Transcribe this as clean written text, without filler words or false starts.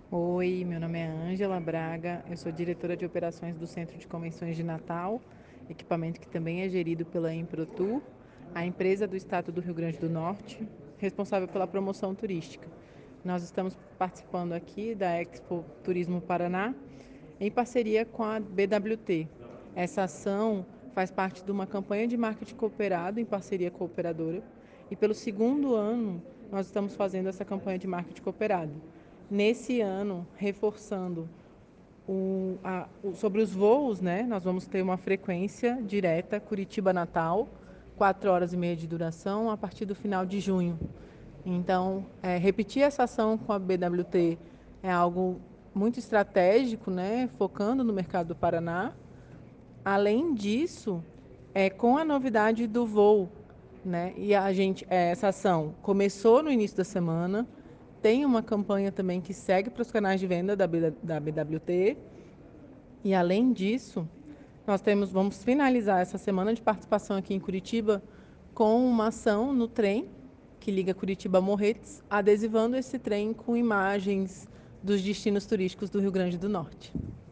Oi, meu nome é Ângela Braga, eu sou diretora de operações do Centro de Convenções de Natal, equipamento que também é gerido pela Emprotur, a empresa do estado do Rio Grande do Norte, responsável pela promoção turística. Nós estamos participando aqui da Expo Turismo Paraná, em parceria com a BWT. Essa ação faz parte de uma campanha de marketing cooperado em parceria com a operadora e pelo segundo ano nós estamos fazendo essa campanha de marketing cooperado. Nesse ano, reforçando sobre os voos, né? Nós vamos ter uma frequência direta Curitiba-Natal, 4 horas e meia de duração, a partir do final de junho. Então, repetir essa ação com a BWT é algo muito estratégico, né? Focando no mercado do Paraná. Além disso, com a novidade do voo, né? E essa ação começou no início da semana, tem uma campanha também que segue para os canais de venda da BWT. E além disso, vamos finalizar essa semana de participação aqui em Curitiba com uma ação no trem que liga Curitiba a Morretes, adesivando esse trem com imagens dos destinos turísticos do Rio Grande do Norte.